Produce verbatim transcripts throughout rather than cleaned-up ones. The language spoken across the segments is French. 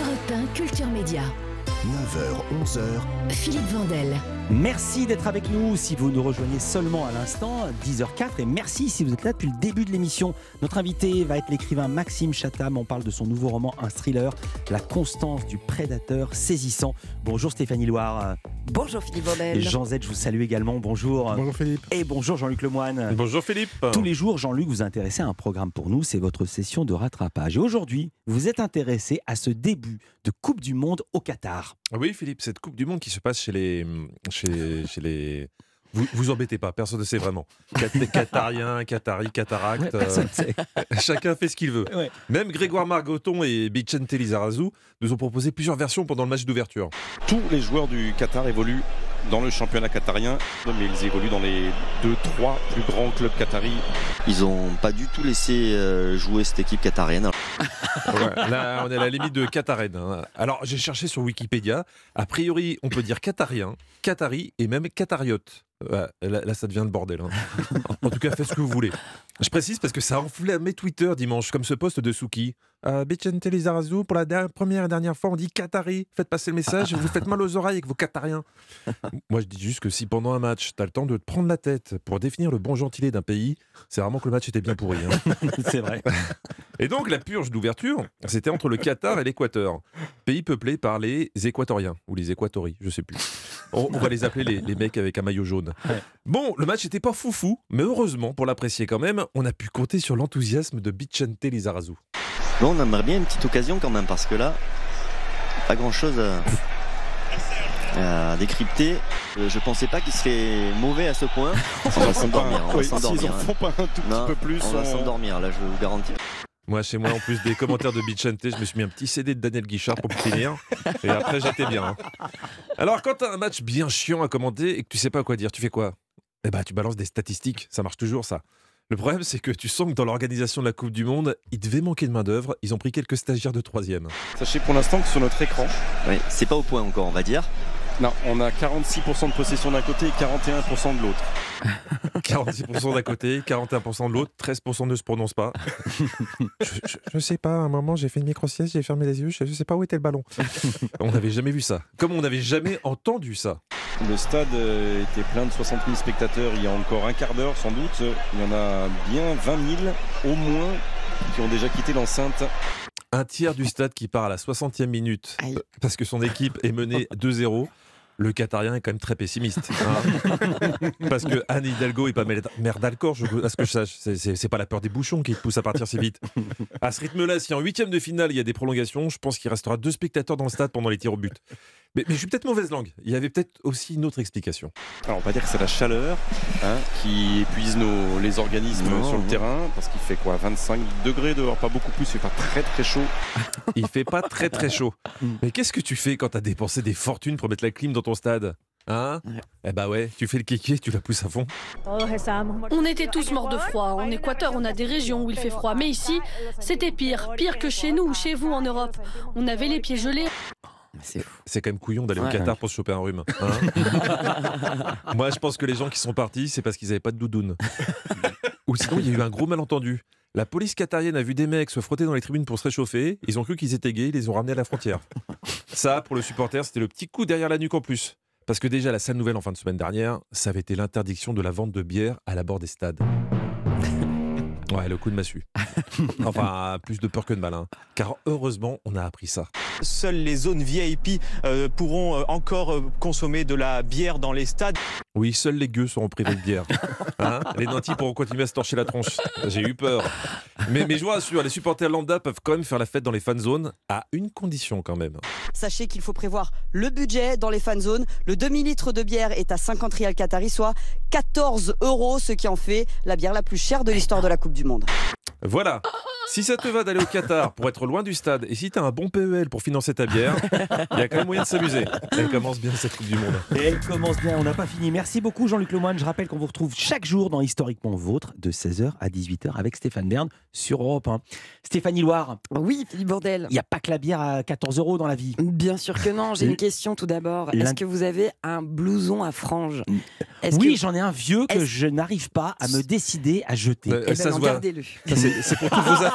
Europe un Culture Média. neuf heures, onze heures. Philippe Vandel. Merci d'être avec nous si vous nous rejoignez seulement à l'instant, dix heures zéro quatre, et merci si vous êtes là depuis le début de l'émission. Notre invité va être l'écrivain Maxime Chatham. On parle de son nouveau roman, un thriller, La constance du prédateur saisissant. Bonjour Stéphanie Loire. Bonjour Philippe Vandel. Et Jean Z, je vous salue également. Bonjour. Bonjour Philippe. Et bonjour Jean-Luc Lemoyne. Bonjour Philippe. Tous les jours, Jean-Luc, vous intéressez à un programme pour nous, c'est votre session de rattrapage. Et aujourd'hui, vous êtes intéressé à ce début de Coupe du Monde au Qatar. Oui Philippe, cette Coupe du Monde qui se passe chez les... Chez, chez les... Vous vous embêtez pas, personne ne sait vraiment. Qatariens, Qataris, cataractes, Ouais, personne euh, sait. chacun fait ce qu'il veut. Ouais. Même Grégoire Margoton et Vicente Lizarazu nous ont proposé plusieurs versions pendant le match d'ouverture. Tous les joueurs du Qatar évoluent dans le championnat qatarien, mais ils évoluent dans les deux, trois plus grands clubs qataris. Ils n'ont pas du tout laissé euh, jouer cette équipe qatarienne. Ouais, là, on est à la limite de Qatarène. Hein. Alors, j'ai cherché sur Wikipédia. A priori, on peut dire qatarien, qatari et même qatariote. Ouais, là, là, ça devient le bordel. Hein. En tout cas, faites ce que vous voulez. Je précise parce que ça a enflammé Twitter dimanche, comme ce post de Souki. Euh, Vicente Lizarazu, pour la der- première et dernière fois, on dit Qatari. Faites passer le message, vous faites mal aux oreilles avec vos Qatariens. Moi, je dis juste que si pendant un match, tu as le temps de te prendre la tête pour définir le bon gentilé d'un pays, c'est vraiment que le match était bien pourri. Hein. C'est vrai. Et donc, la purge d'ouverture, c'était entre le Qatar et l'Équateur. Pays peuplé par les Équatoriens, ou les Équatoris, je sais plus. On, on va les appeler les, les mecs avec un maillot jaune. Ouais. Bon, le match n'était pas foufou, mais heureusement, pour l'apprécier quand même, on a pu compter sur l'enthousiasme de Vicente Lizarazu. Bon, on aimerait bien une petite occasion quand même, parce que là, pas grand-chose à, à décrypter. Euh, je pensais pas qu'il serait mauvais à ce point. On va s'endormir, on va Oui, s'endormir. s'ils en hein. font pas un tout petit Non, peu plus, on va on- s'endormir, là, je vous garantis. Moi, chez moi, en plus des commentaires de Vicente, je me suis mis un petit C D de Daniel Guichard pour finir. Et après, j'étais bien. hein. Alors, quand t'as un match bien chiant à commenter et que tu sais pas quoi dire, tu fais quoi ? Eh ben, tu balances des statistiques. Ça marche toujours, ça. Le problème, c'est que tu sens que dans l'organisation de la Coupe du Monde, il devait manquer de main-d'œuvre. Ils ont pris quelques stagiaires de troisième. Sachez pour l'instant que sur notre écran, Oui, c'est pas au point encore, on va dire. non, on a quarante-six pour cent de possession d'un côté et quarante et un pour cent de l'autre. quarante-six pour cent d'un côté, quarante et un pour cent de l'autre, treize pour cent ne se prononcent pas. je, je, je sais pas, à un moment, j'ai fait une micro-sieste, j'ai fermé les yeux, je, je sais pas où était le ballon. On n'avait jamais vu ça. Comme on n'avait jamais entendu ça. Le stade euh, était plein de soixante mille spectateurs il y a encore un quart d'heure sans doute. Il y en a bien vingt mille au moins qui ont déjà quitté l'enceinte. Un tiers du stade qui part à la soixantième minute Aïe. euh, parce que son équipe est menée deux zéro. Le Qatarien est quand même très pessimiste. hein. Parce que Anne Hidalgo est pas mère d'Alcor, je- à ce que je sache. C'est, c'est, c'est pas la peur des bouchons qui te pousse à partir si vite. À ce rythme-là, si en huitième de finale il y a des prolongations, je pense qu'il restera deux spectateurs dans le stade pendant les tirs au but. Mais, mais je suis peut-être mauvaise langue. Il y avait peut-être aussi une autre explication. Alors on va dire que c'est la chaleur hein, qui épuise nos, les organismes Non, sur le non. terrain parce qu'il fait quoi vingt-cinq degrés dehors, pas beaucoup plus, il fait pas très très chaud. Il fait pas très très chaud. Mais qu'est-ce que tu fais quand t'as dépensé des fortunes pour mettre la clim dans ton stade ? Hein ? Ouais. Eh bah ouais, tu fais le kéké, tu la pousses à fond. On était tous morts de froid. En Équateur, on a des régions où il fait froid. Mais ici, c'était pire. Pire que chez nous ou chez vous en Europe. On avait les pieds gelés. C'est fou. C'est quand même couillon d'aller Ouais. au Qatar pour se choper un rhume. hein. Moi, je pense que les gens qui sont partis, c'est parce qu'ils n'avaient pas de doudoune. Ou sinon, il y a eu un gros malentendu. La police qatarienne a vu des mecs se frotter dans les tribunes pour se réchauffer. Ils ont cru qu'ils étaient gays, ils les ont ramenés à la frontière. Ça, pour le supporter, c'était le petit coup derrière la nuque en plus. Parce que déjà, la sale nouvelle en fin de semaine dernière, ça avait été l'interdiction de la vente de bière à l'abord des stades. Ouais, le coup de massue. Enfin, plus de peur que de mal. hein. Car heureusement, on a appris ça. Seules les zones V I P euh, pourront euh, encore euh, consommer de la bière dans les stades. Oui, seuls les gueux seront privés de bière. Hein, les nantis pourront continuer à se torcher la tronche. J'ai eu peur. Mais, mais je vous rassure, les supporters lambda peuvent quand même faire la fête dans les fan zones, à une condition quand même. Sachez qu'il faut prévoir le budget dans les fan zones. Le demi-litre de bière est à cinquante rials qatari, soit quatorze euros, ce qui en fait la bière la plus chère de l'histoire de la Coupe du Monde. Voilà. Si ça te va d'aller au Qatar pour être loin du stade et si t'as un bon P E L pour financer ta bière, il y a quand même moyen de s'amuser. Elle commence bien cette Coupe du Monde. Et elle commence bien, on n'a pas fini. Merci beaucoup Jean-Luc Lemoyne. Je rappelle qu'on vous retrouve chaque jour dans Historiquement Vôtre de seize heures à dix-huit heures avec Stéphane Bern sur Europe un. Stéphanie Loire, Oui, Philippe Vandel. il n'y a pas que la bière à quatorze euros dans la vie. Bien sûr que non. J'ai L- une question tout d'abord. L'in- Est-ce que vous avez un blouson à franges? Est-ce Oui, que... j'en ai un vieux que Est-ce- je n'arrive pas à me décider à jeter. Euh, Eh ben ça non, se voit. gardez-le. Ça, c'est, c'est pour toutes vos affaires.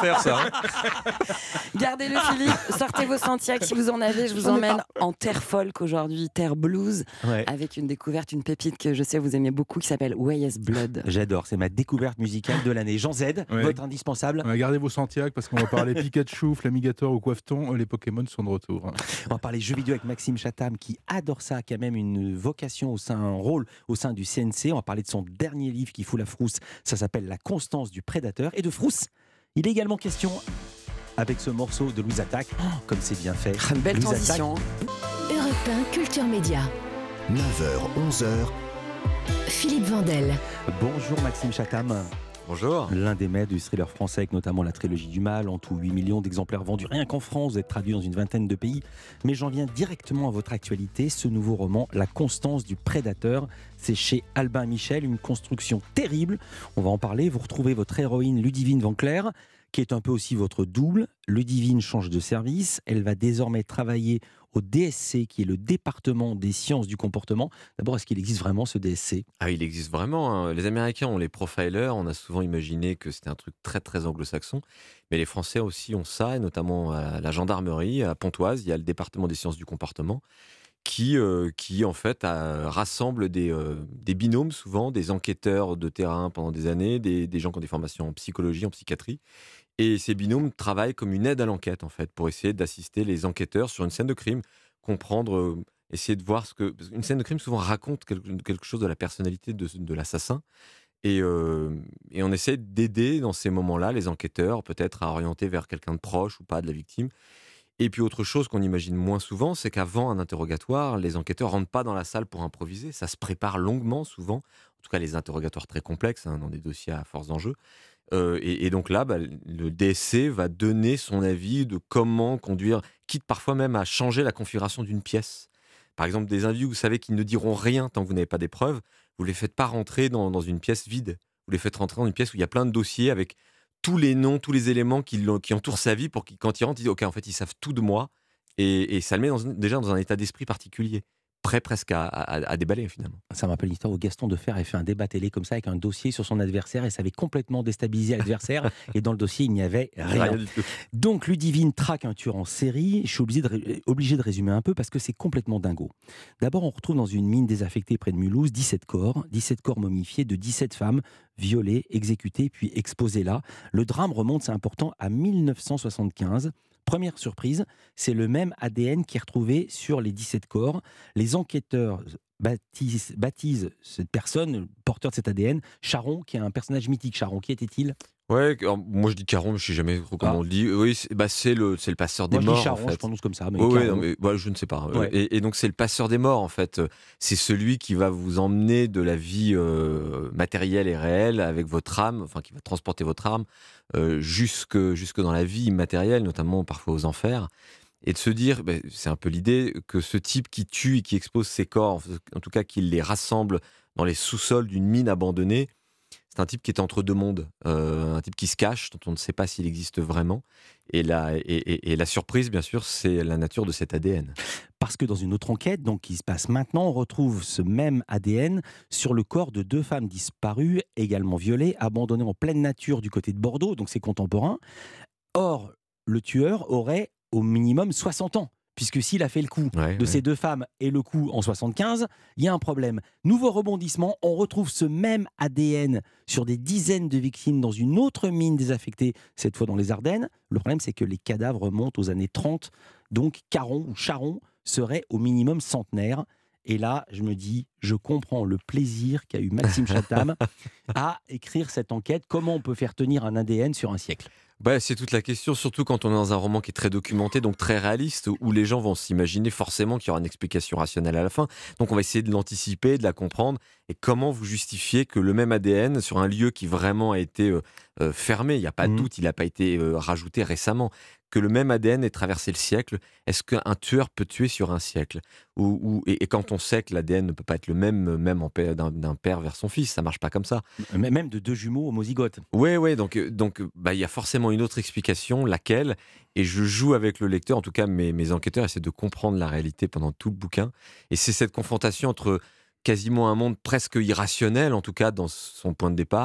faire ça. Hein. Gardez-le Philippe, sortez vos Santiago si vous en avez. Je vous emmène en terre folk aujourd'hui, terre blues, Ouais. avec une découverte, une pépite que je sais vous aimez beaucoup qui s'appelle Way Is Blood. J'adore, c'est ma découverte musicale de l'année. Jean Z, Ouais. votre indispensable. Ouais, gardez vos Santiago parce qu'on va parler Pikachu, Flamigator ou Coiffeton. Les Pokémon sont de retour. On va parler jeux vidéo avec Maxime Chatham qui adore ça, qui a même une vocation au sein, un rôle au sein du C N C. On va parler de son dernier livre qui fout la frousse. Ça s'appelle La constance du prédateur. Et de frousse, il est également question avec ce morceau de Louise Attaque. Oh, comme c'est bien fait. Ah, belle Louise transition. Europe un Culture Média. neuf heures, onze heures, Philippe Vandel. Attaque. Bonjour Maxime Chatham. Bonjour. L'un des maîtres du thriller français avec notamment la trilogie du mal, en tout huit millions d'exemplaires vendus rien qu'en France, vous êtes traduit dans une vingtaine de pays. Mais j'en viens directement à votre actualité, ce nouveau roman, La constance du prédateur. C'est chez Albin Michel, une construction terrible. On va en parler. Vous retrouvez votre héroïne Ludivine Van Cleer, qui est un peu aussi votre double. Ludivine change de service. Elle va désormais travailler au D S C, qui est le département des sciences du comportement. D'abord, est-ce qu'il existe vraiment ce D S C ? Ah, il existe vraiment. Hein. Les Américains ont les profilers. On a souvent imaginé que c'était un truc très, très anglo-saxon. Mais les Français aussi ont ça, et notamment à la gendarmerie, à Pontoise, il y a le département des sciences du comportement qui, euh, qui en fait, a- rassemble des, euh, des binômes, souvent, des enquêteurs de terrain pendant des années, des, des gens qui ont des formations en psychologie, en psychiatrie. Et ces binômes travaillent comme une aide à l'enquête, en fait, pour essayer d'assister les enquêteurs sur une scène de crime, comprendre, euh, essayer de voir ce que... Parce qu'une scène de crime, souvent, raconte quelque, quelque chose de la personnalité de, de l'assassin. Et, euh, et on essaie d'aider, dans ces moments-là, les enquêteurs, peut-être à orienter vers quelqu'un de proche ou pas de la victime. Et puis, autre chose qu'on imagine moins souvent, c'est qu'avant un interrogatoire, les enquêteurs rentrent pas dans la salle pour improviser. Ça se prépare longuement, souvent. En tout cas, les interrogatoires très complexes, hein, dans des dossiers à force d'enjeux. Euh, et, et donc là, bah, le D S C va donner son avis de comment conduire, quitte parfois même à changer la configuration d'une pièce. Par exemple, des individus, vous savez, qui ne diront rien tant que vous n'avez pas des preuves, vous ne les faites pas rentrer dans, dans une pièce vide. Vous les faites rentrer dans une pièce où il y a plein de dossiers avec tous les noms, tous les éléments qui, l'ont- qui entourent sa vie pour qu'ils, quand ils rentrent, ils disent OK, en fait, ils savent tout de moi. Et, et ça le met dans un- déjà dans un état d'esprit particulier, prêt presque à, à- à déballer finalement. Ça me rappelle une histoire où Gaston Defferre avait fait un débat télé comme ça avec un dossier sur son adversaire et ça avait complètement déstabilisé l'adversaire et dans le dossier il n'y avait rien. Rien du tout. Donc Ludivine traque un tueur en série. Je suis obligé de, ré- obligé de résumer un peu parce que c'est complètement dingo. D'abord on retrouve dans une mine désaffectée près de Mulhouse dix-sept corps, dix-sept corps momifiés de dix-sept femmes violées, exécutées puis exposées là. Le drame remonte, c'est important, à mille neuf cent soixante-quinze. Première surprise, c'est le même A D N qui est retrouvé sur les dix-sept corps. Les enquêteurs baptisent, baptisent cette personne, porteur de cet A D N, Charon, qui est un personnage mythique. Charon, qui était-il ? Ouais, alors, moi je dis Caron, je sais jamais trop comment Ah. on le dit. Oui, c'est, bah, c'est, le, c'est le passeur des Moi je morts. dis Charon, en fait. je prononce comme ça. Mais Ouais, ouais, Caron. non, mais, bah, je ne sais pas. Ouais. Et, et donc c'est le passeur des morts en fait. C'est celui qui va vous emmener de la vie euh, matérielle et réelle avec votre âme, enfin qui va transporter votre âme euh, jusque, jusque dans la vie immatérielle, notamment parfois aux enfers. Et de se dire, bah, c'est un peu l'idée, que ce type qui tue et qui expose ses corps, en tout cas qu'il les rassemble dans les sous-sols d'une mine abandonnée, c'est un type qui est entre deux mondes, euh, un type qui se cache, dont on ne sait pas s'il existe vraiment. Et la, et, et- et la surprise, bien sûr, c'est la nature de cet A D N. Parce que dans une autre enquête, donc qui se passe maintenant, on retrouve ce même A D N sur le corps de deux femmes disparues, également violées, abandonnées en pleine nature du côté de Bordeaux, donc c'est contemporain. Or, le tueur aurait au minimum soixante ans, puisque s'il a fait le coup Ouais, de ouais. ces deux femmes et le coup en soixante-quinze, il y a un problème. Nouveau rebondissement, on retrouve ce même A D N sur des dizaines de victimes dans une autre mine désaffectée, cette fois dans les Ardennes. Le problème, c'est que les cadavres remontent aux années trente, donc Caron ou Charon serait au minimum centenaire. Et là, je me dis, je comprends le plaisir qu'a eu Maxime Chatham à écrire cette enquête. Comment on peut faire tenir un A D N sur un siècle ? Bah, c'est toute la question, surtout quand on est dans un roman qui est très documenté, donc très réaliste, où les gens vont s'imaginer forcément qu'il y aura une explication rationnelle à la fin. Donc on va essayer de l'anticiper, de la comprendre. Et comment vous justifiez que le même A D N, sur un lieu qui vraiment a été euh, euh, fermé, il n'y a pas de Mhm. doute, il n'a pas été euh, rajouté récemment, que le même A D N ait traversé le siècle, est-ce qu'un tueur peut tuer sur un siècle ou, ou- et, et quand on sait que l'A D N ne peut pas être le même, même en père- d'un, d'un père vers son fils, ça marche pas comme ça. Même de deux jumeaux homozygotes. Ouais, ouais, donc euh, donc euh, bah il y a forcément une autre explication, laquelle, et je joue avec le lecteur, en tout cas mes, mes enquêteurs essaient de comprendre la réalité pendant tout le bouquin, et c'est cette confrontation entre quasiment un monde presque irrationnel, en tout cas dans son point de départ,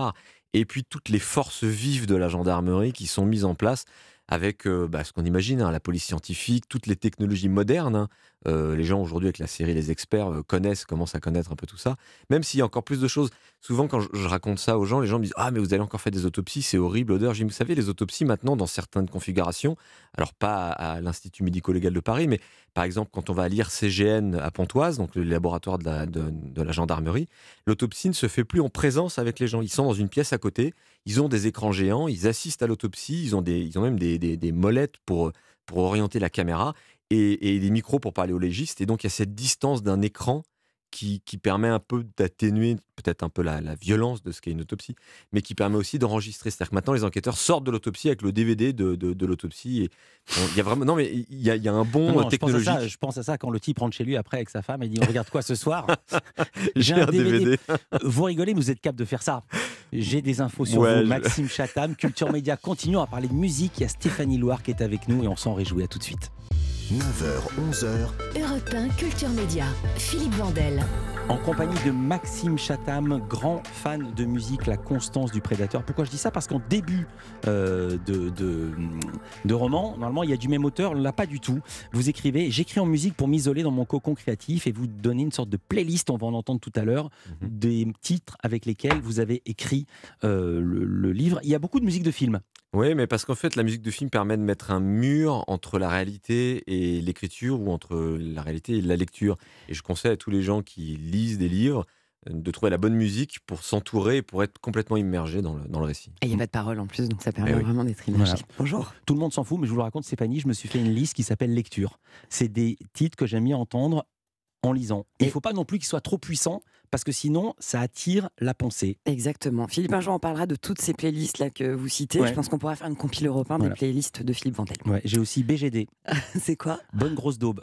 et puis toutes les forces vives de la gendarmerie qui sont mises en place avec euh, bah, ce qu'on imagine, hein, la police scientifique, toutes les technologies modernes. Hein. Euh, les gens aujourd'hui avec la série Les Experts euh, connaissent, commencent à connaître un peu tout ça. Même s'il y a encore plus de choses. Souvent quand je, je raconte ça aux gens, les gens me disent « Ah mais vous allez encore faire des autopsies, c'est horrible, l'odeur ». Je dis « Vous savez, les autopsies maintenant dans certaines configurations, alors pas à, à l'Institut médico-légal de Paris, mais par exemple quand on va à l'I R C G N à Pontoise, donc le laboratoire de la, de, de la gendarmerie, l'autopsie ne se fait plus en présence avec les gens. Ils sont dans une pièce à côté, ils ont des écrans géants, ils assistent à l'autopsie, ils ont, des, ils ont même des, des, des molettes pour, pour orienter la caméra et, et des micros pour parler aux légistes. Et donc, il y a cette distance d'un écran qui, qui permet un peu d'atténuer peut-être un peu la, la violence de ce qu'est une autopsie, mais qui permet aussi d'enregistrer. C'est-à-dire que maintenant, les enquêteurs sortent de l'autopsie avec le D V D de, de, de l'autopsie. Et il y a vraiment, non, mais il y a, il y a un bon non, non, technologique. Je pense, à ça, je pense à ça quand le type rentre chez lui après avec sa femme et dit « On regarde quoi ce soir ?» J'ai un D V D. Vous rigolez, mais vous êtes capable de faire ça. J'ai des infos sur Ouais, vous. je- Maxime Chatham, Culture Média. Continuons à parler de musique. Il y a Stéphanie Loire qui est avec nous et on s'en réjouit. À tout de suite. neuf heures, onze heures, Europe un Culture Média. Philippe Vandel. En compagnie de Maxime Chatham, grand fan de musique, la constance du prédateur. Pourquoi je dis ça ? Parce qu'en début euh, de, de, de roman, normalement, il y a du même auteur, on ne l'a pas du tout. Vous écrivez « J'écris en musique pour m'isoler dans mon cocon créatif » et vous donnez une sorte de playlist, on va en entendre tout à l'heure, Mhm. des titres avec lesquels vous avez écrit euh, le, le livre. Il y a beaucoup de musique de film. Oui, mais parce qu'en fait, la musique de film permet de mettre un mur entre la réalité et l'écriture, ou entre la réalité et la lecture. Et je conseille à tous les gens qui lisent des livres euh, de trouver la bonne musique pour s'entourer et pour être complètement immergé dans le, dans le récit. Et il n'y a pas de parole en plus, donc ça permet Eh oui. vraiment d'être immergé. Voilà. Bonjour. Tout le monde s'en fout, mais je vous le raconte, Stéphanie, je me suis fait une liste qui s'appelle Lecture. C'est des titres que j'aime bien entendre en lisant. Il ne faut pas non plus qu'ils soient trop puissants, parce que sinon, ça attire la pensée. Exactement. Philippe un jour on parlera de toutes ces playlists là que vous citez. Ouais. Je pense qu'on pourra faire une compile européen Voilà. des playlists de Philippe Vandel. Ouais, j'ai aussi B G D. C'est quoi ? Bonne grosse daube.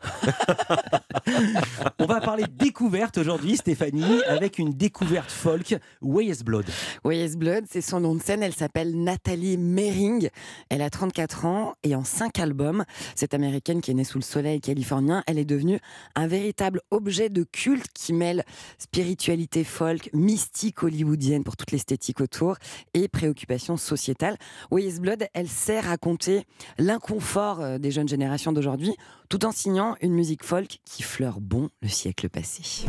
On va parler découverte aujourd'hui, Stéphanie, avec une découverte folk, Way as Blood. Way as Blood, c'est son nom de scène. Elle s'appelle Nathalie Mering. Elle a trente-quatre ans et en cinq albums, cette américaine qui est née sous le soleil californien, elle est devenue un véritable objet de culte qui mêle spiritualité folk, mystique hollywoodienne pour toute l'esthétique autour et préoccupations sociétales. Way as Blood, elle sait raconter l'inconfort euh, des jeunes générations d'aujourd'hui tout en signant une musique folk qui fleure bon le siècle passé.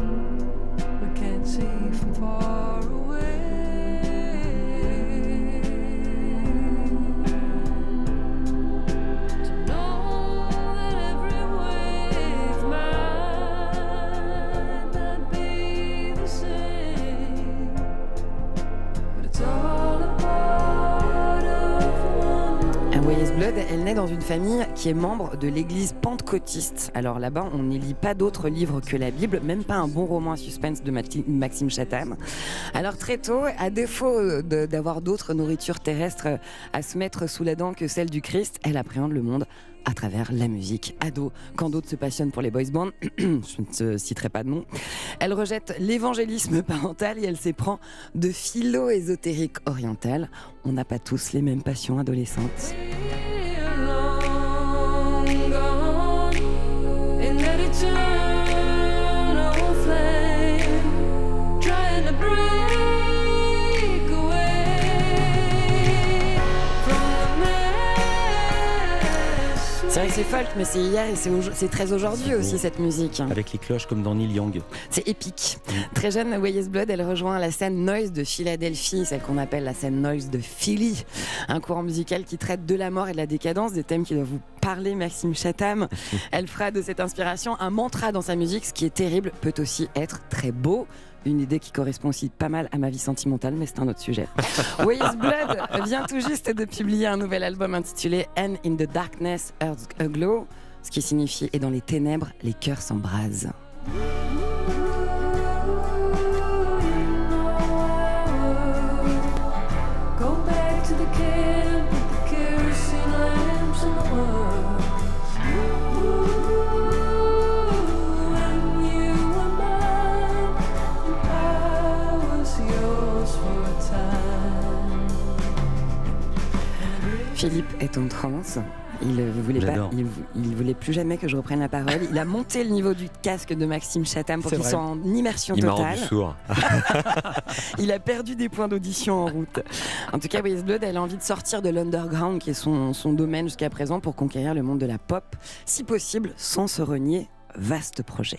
Way as Blood, elle naît dans une famille qui est membre de l'église pentecôtiste. Alors là-bas, on n'y lit pas d'autres livres que la Bible, même pas un bon roman à suspense de Maxime Chatham. Alors très tôt, à défaut de, d'avoir d'autres nourritures terrestres à se mettre sous la dent que celle du Christ, elle appréhende le monde à travers la musique. Ado, quand d'autres se passionnent pour les boys bands, je ne citerai pas de nom, elle rejette l'évangélisme parental et elle s'éprend de philo-ésotérique orientale. On n'a pas tous les mêmes passions adolescentes. C'est vrai que c'est folk, mais c'est hier et c'est, au- c'est très aujourd'hui C'est aussi beau. cette musique. Avec les cloches comme dans Neil Young. C'est épique. Très jeune, Way as Blood, elle rejoint la scène noise de Philadelphie, celle qu'on appelle la scène noise de Philly, un courant musical qui traite de la mort et de la décadence, des thèmes qui doivent vous parler, Maxime Chatham. Elle fera de cette inspiration un mantra dans sa musique, ce qui est terrible peut aussi être très beau. Une idée qui correspond aussi pas mal à ma vie sentimentale, mais c'est un autre sujet. Way as Blood vient tout juste de publier un nouvel album intitulé And in the Darkness, Earth's Aglow, ce qui signifie Et dans les ténèbres, les cœurs s'embrasent. Go back to the camp with the kerosene lamps and the words. When you were mine, and I was yours for a time. Philippe est en transe. Il ne voulait, pas- J'adore. il, il voulait plus jamais que je reprenne la parole. Il a monté le niveau du casque de Maxime Chatham pour C'est qu'il vrai. soit en immersion Il m'a totale. rendu sourd. Il a perdu des points d'audition en route. En tout cas, Weyes Blood, elle a envie de sortir de l'underground, qui est son, son domaine jusqu'à présent, pour conquérir le monde de la pop, si possible, sans se renier. Vaste projet.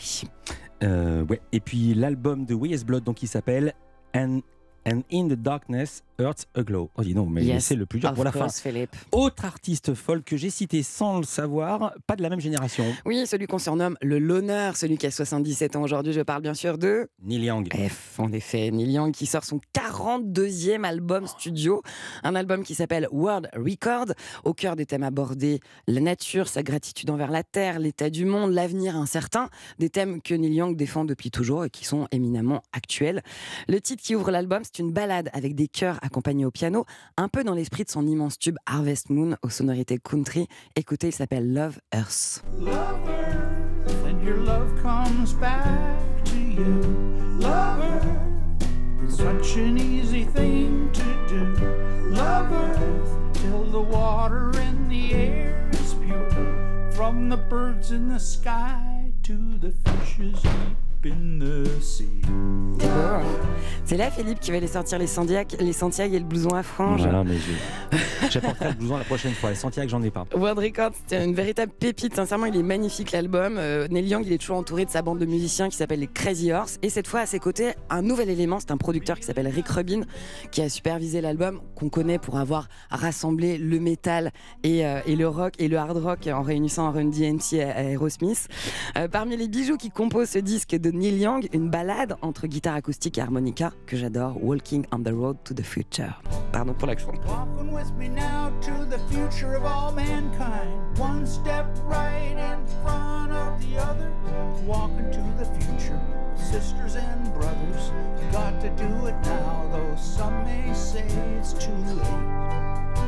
Euh, ouais. Et puis l'album de Weyes Blood, donc il s'appelle And, And in the Darkness, Earth's Aglow. Oh dis donc, mais Yes, c'est le plus dur of pour la fin. course, Philippe. Autre artiste folk que j'ai cité sans le savoir, pas de la même génération. Oui, celui qu'on surnomme le loner, celui qui a soixante-dix-sept ans aujourd'hui. Je parle bien sûr de Neil Young. F, en effet, Neil Young qui sort son quarante-deuxième album studio, un album qui s'appelle World Record. Au cœur des thèmes abordés, la nature, sa gratitude envers la terre, l'état du monde, l'avenir incertain, des thèmes que Neil Young défend depuis toujours et qui sont éminemment actuels. Le titre qui ouvre l'album, c'est une ballade avec des chœurs accompagnés au piano, un peu dans l'esprit de son immense tube Harvest Moon aux sonorités country. Écoutez, il s'appelle Love Earth. Love Earth, and your love comes back to you. Love Earth, it's such an easy thing to do. Love Earth, till the water and the air is pure. From the birds in the sky to the fishes deep in the sea. C'est beau, hein. C'est là, Philippe, qui va aller sortir les Santiago, les Santiago et le blouson à franges. Voilà, mais j'ai- j'apporterai le blouson la prochaine fois. Les Santiago, j'en ai pas. World Record, c'était une véritable pépite. Sincèrement, il est magnifique l'album. Euh, Neil Young, il est toujours entouré de sa bande de musiciens qui s'appelle les Crazy Horse. Et cette fois, à ses côtés, un nouvel élément. C'est un producteur qui s'appelle Rick Rubin qui a supervisé l'album, qu'on connaît pour avoir rassemblé le métal et, euh, et le rock et le hard rock en réunissant Run D M C à Aerosmith. Euh, parmi les bijoux qui composent ce disque de Neil Young, une ballade entre guitare acoustique et harmonica que j'adore, Walking on the Road to the Future. Pardon pour l'accent. Walking with me now to the future of all mankind. One step right in front of the other. Walking to the future, sisters and brothers. Got to do it now, though some may say it's too late.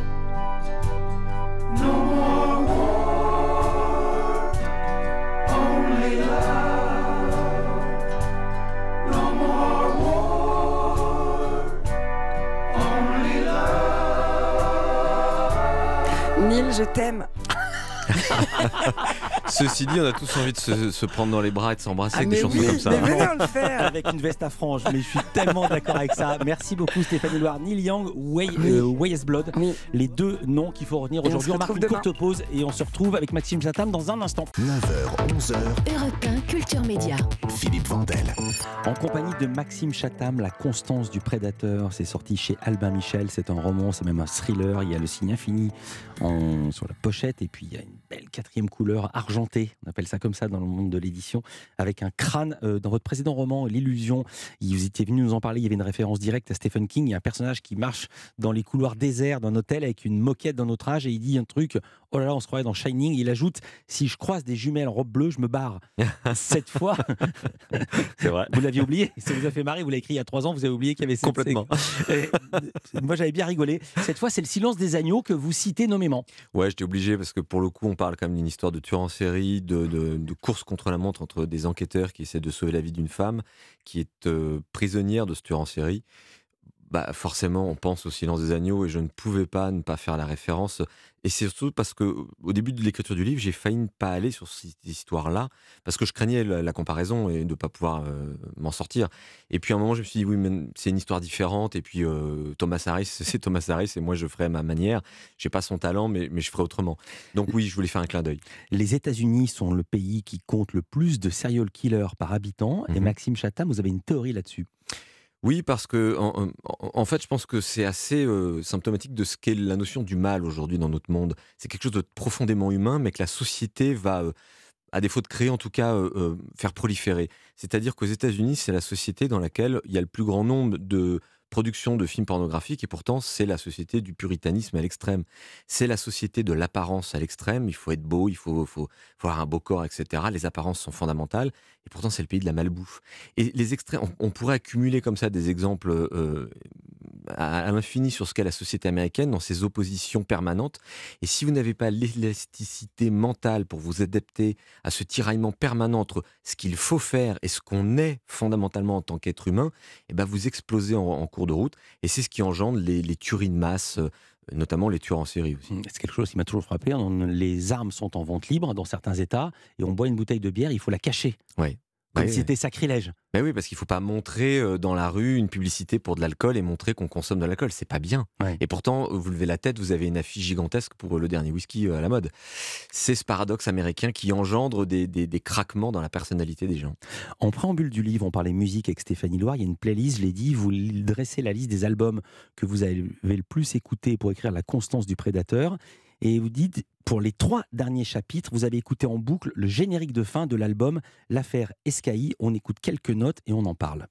No more war, only love. No more war, only love. Neil, je t'aime. Ceci dit, on a tous envie de se, se prendre dans les bras et de s'embrasser Ah, avec des mais chansons oui, comme ça. mais venez, on le fait. Avec une veste à franges, mais je suis tellement d'accord avec ça. Merci beaucoup Stéphanie Loire. Neil Young, Way, euh, Weyes Blood, Oui. les deux noms qu'il faut retenir Et on aujourd'hui. se On marque une retrouve courte pause et on se retrouve avec Maxime Chatham dans un instant. neuf heures, onze heures, Europe un Culture Média. Philippe Vandel. En compagnie de Maxime Chatham, La Constance du Prédateur, c'est sorti chez Albin Michel, c'est un roman, c'est même un thriller, il y a le signe infini en- sur la pochette et puis il y a une belle quatrième couleur argentée, on appelle ça comme ça dans le monde de l'édition, avec un crâne. Euh, dans votre précédent roman, L'Illusion, vous étiez venu nous en parler, il y avait une référence directe à Stephen King, il y a un personnage qui marche dans les couloirs déserts d'un hôtel avec une moquette d'un autre âge et il dit un truc, oh là là, on se croirait dans Shining, il ajoute, si je croise des jumelles en robe bleue, je me barre. Cette fois, C'est vrai. vous l'aviez oublié, ça vous a fait marrer, vous l'avez écrit il y a trois ans, vous avez oublié qu'il y avait cette... Complètement. Et, euh, moi j'avais bien rigolé. Cette fois, c'est Le Silence des agneaux que vous citez nommément. Ouais, j'étais obligé parce que pour le coup, on parle quand même d'une histoire de tueur en série, de, de, de course contre la montre entre des enquêteurs qui essaient de sauver la vie d'une femme qui est euh, prisonnière de ce tueur en série. Bah, forcément, on pense au Silence des agneaux et je ne pouvais pas ne pas faire la référence. Et c'est surtout parce que au début de l'écriture du livre, j'ai failli ne pas aller sur cette histoire-là parce que je craignais la, la comparaison et de ne pas pouvoir euh, m'en sortir. Et puis à un moment, je me suis dit, oui, mais c'est une histoire différente. Et puis euh, Thomas Harris, c'est Thomas Harris et moi, je ferai à ma manière. Je n'ai pas son talent, mais, mais je ferai autrement. Donc oui, je voulais faire un clin d'œil. Les États-Unis sont le pays qui compte le plus de serial killers par habitant. Et Mhm. Maxime Chatham, vous avez une théorie là-dessus. Oui, parce que en, en- en fait, je pense que c'est assez euh, symptomatique de ce qu'est la notion du mal aujourd'hui dans notre monde. C'est quelque chose de profondément humain, mais que la société va, euh, à défaut de créer, en tout cas, euh, euh, faire proliférer. C'est-à-dire qu'aux États-Unis, c'est la société dans laquelle il y a le plus grand nombre de productions de films pornographiques, et pourtant, c'est la société du puritanisme à l'extrême. C'est la société de l'apparence à l'extrême. Il faut être beau, il faut, faut, faut avoir un beau corps, et cetera. Les apparences sont fondamentales, et pourtant, c'est le pays de la malbouffe. Et les extraits, on, on pourrait accumuler comme ça des exemples euh, à, à l'infini sur ce qu'est la société américaine dans ses oppositions permanentes. Et si vous n'avez pas l'élasticité mentale pour vous adapter à ce tiraillement permanent entre ce qu'il faut faire et ce qu'on est fondamentalement en tant qu'être humain, eh ben vous explosez en, en cours de route. Et c'est ce qui engendre les, les tueries de masse, euh, notamment les tueurs en série aussi. C'est quelque chose qui m'a toujours frappé. On- Les armes sont en vente libre dans certains États et on boit une bouteille de bière, il faut la cacher. Ouais. Comme Ouais, si c'était sacrilège. Ben oui, parce qu'il ne faut pas montrer euh, dans la rue une publicité pour de l'alcool et montrer qu'on consomme de l'alcool. C'est pas bien. Ouais. Et pourtant, vous levez la tête, vous avez une affiche gigantesque pour euh, le dernier whisky euh, à la mode. C'est ce paradoxe américain qui engendre des, des- des craquements dans la personnalité des gens. En préambule du livre, on parlait musique avec Stéphanie Loire. Il y a une playlist, je l'ai dit, vous dressez la liste des albums que vous avez le plus écoutés pour écrire La constance du prédateur. Et vous dites, pour les trois derniers chapitres, vous avez écouté en boucle le générique de fin de l'album L'affaire Escaï. On écoute quelques notes et on en parle.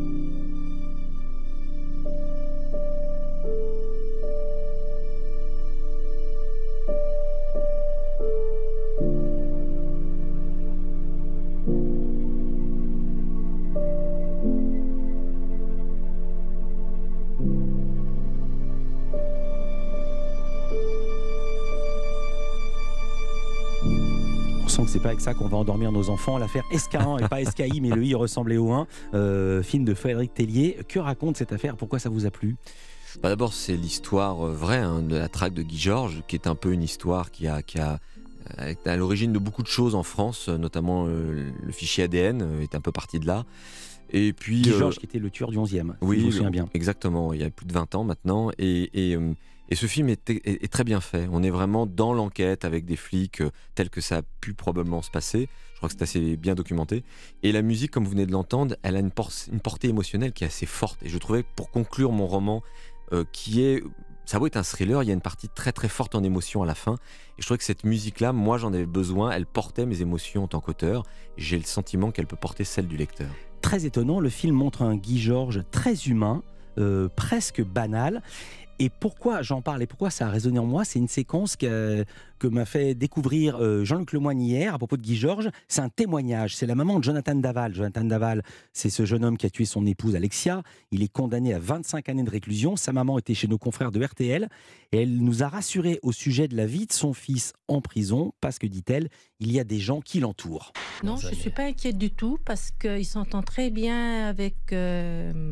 On sent que c'est pas avec ça qu'on va endormir nos enfants. L'affaire S K un et pas S K I, mais le I ressemblait au un. Euh, film de Frédéric Tellier. Que raconte cette affaire? Pourquoi ça vous a plu? Bah, d'abord, c'est l'histoire euh, vraie hein, de la traque de Guy Georges, qui est un peu une histoire qui a, qui a euh, est à l'origine de beaucoup de choses en France, euh, notamment euh, le fichier A D N euh, est un peu parti de là. Et puis, Guy euh, Georges, qui était le tueur du onzième, oui, si je me souviens bien. Exactement, il y a plus de vingt ans maintenant. Et, et, euh, et ce film est, est- est très bien fait. On est vraiment dans l'enquête avec des flics euh, tels que ça a pu probablement se passer. Je crois que c'est assez bien documenté. Et la musique, comme vous venez de l'entendre, elle a une, por- une portée émotionnelle qui est assez forte. Et je trouvais que pour conclure mon roman, euh, qui est... Ça vaut être un thriller, il y a une partie très très forte en émotion à la fin. Et je trouvais que cette musique-là, moi j'en avais besoin, elle portait mes émotions en tant qu'auteur. J'ai le sentiment qu'elle peut porter celle du lecteur. Très étonnant, le film montre un Guy Georges très humain, euh, presque banal. Et pourquoi j'en parle et pourquoi ça a résonné en moi, c'est une séquence que, que m'a fait découvrir euh, Jean-Luc Lemoyne hier à propos de Guy Georges. C'est un témoignage, c'est la maman de Jonathan Daval. Jonathan Daval, c'est ce jeune homme qui a tué son épouse Alexia. Il est condamné à vingt-cinq années de réclusion. Sa maman était chez nos confrères de R T L et elle nous a rassuré au sujet de la vie de son fils en prison parce que, dit-elle, il y a des gens qui l'entourent. Non, je ne suis pas inquiète du tout parce qu'il s'entend très bien avec... euh,